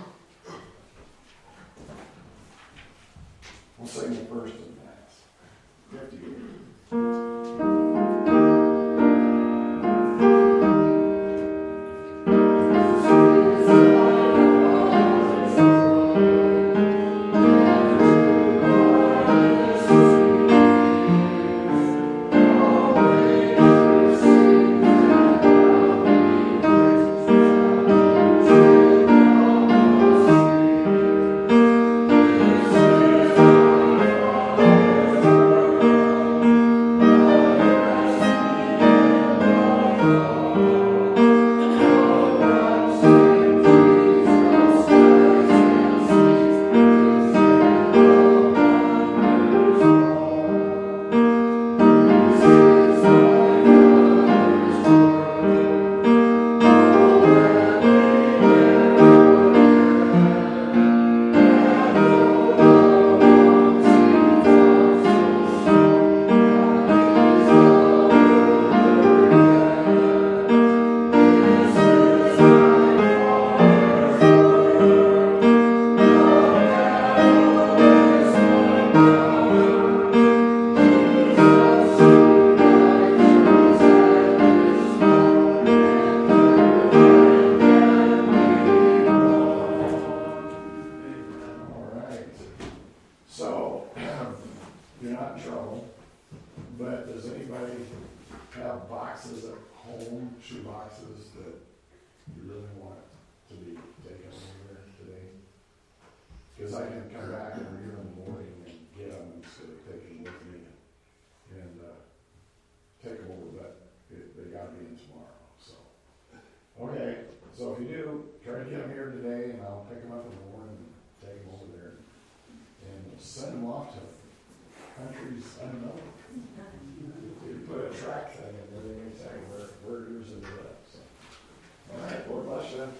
We'll sing the first and last. fifty-eight. have boxes at home, shoe boxes that you really want to be taken over today. Because I can come back every year in the morning and get them instead of taking them with me and uh, take them over, but it, they got to be in tomorrow. So, okay, so if you do, try to get them here today, and I'll pick them up in the morning and take them over there and send them off to countries unknown. You put a track thing in there, they can tell you where, where yours is at. So. All right, Lord bless you.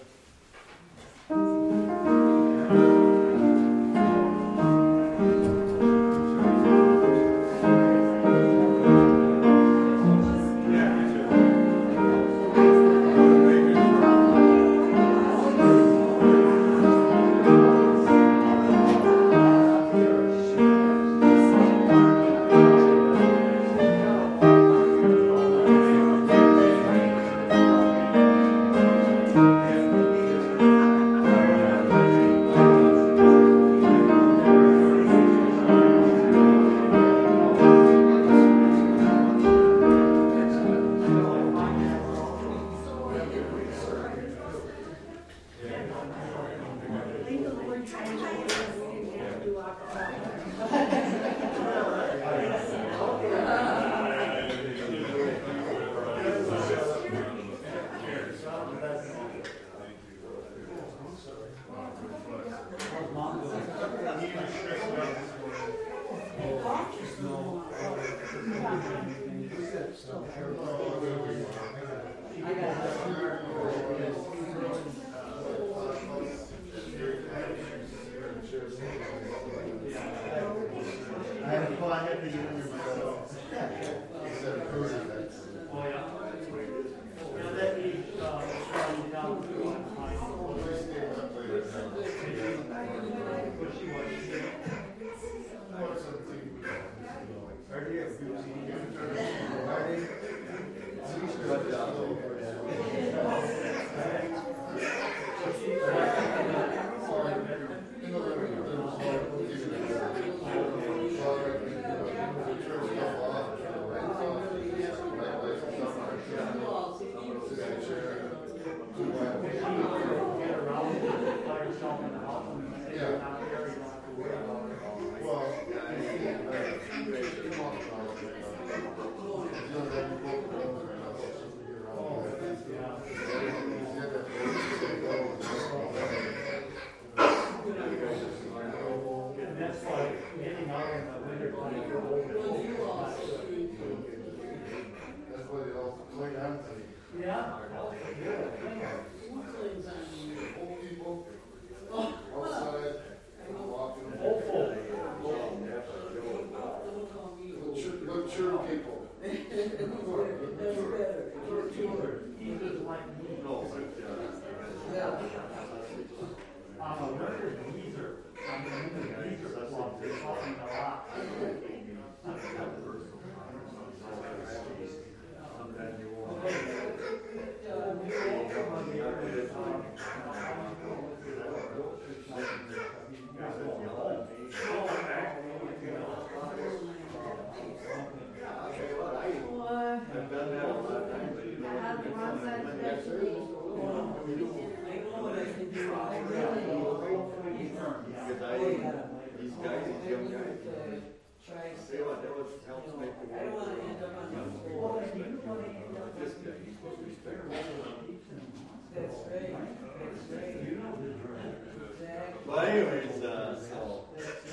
Well, anyways, uh, so.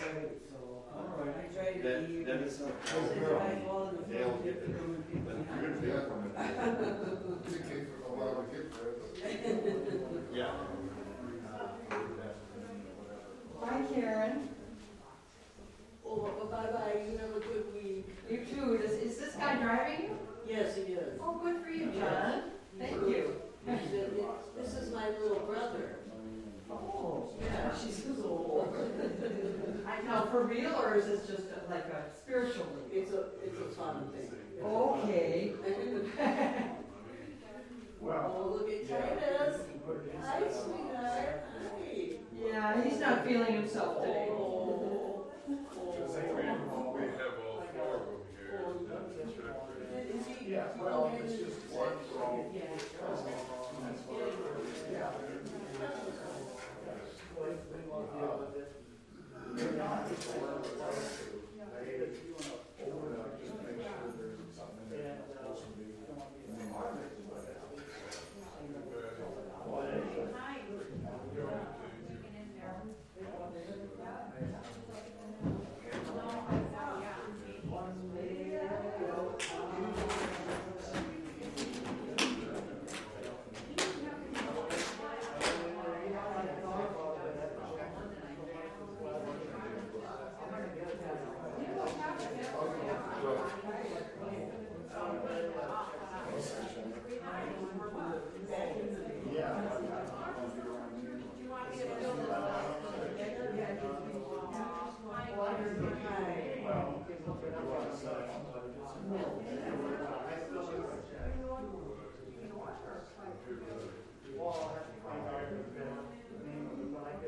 That, that is a girl. They'll get it. But you're gonna be up on it. Yeah. Bye, Karen. Oh, well, bye-bye, you have a good week. You too. Is, is this guy driving you? Yes, he is. Oh, good for you, John. Thank you. This is my little brother. Oh, Yeah, she's his old. I know, for real, or is this just a, like a spiritually? It's a, it's a fun thing. Okay. Well, Oh, look at Titus. Hi, sweetheart. Hi. Yeah, he's not feeling himself today. Oh. We have all four of them here. Is he? yeah, well, Well, I'll have to find out the name of it, but I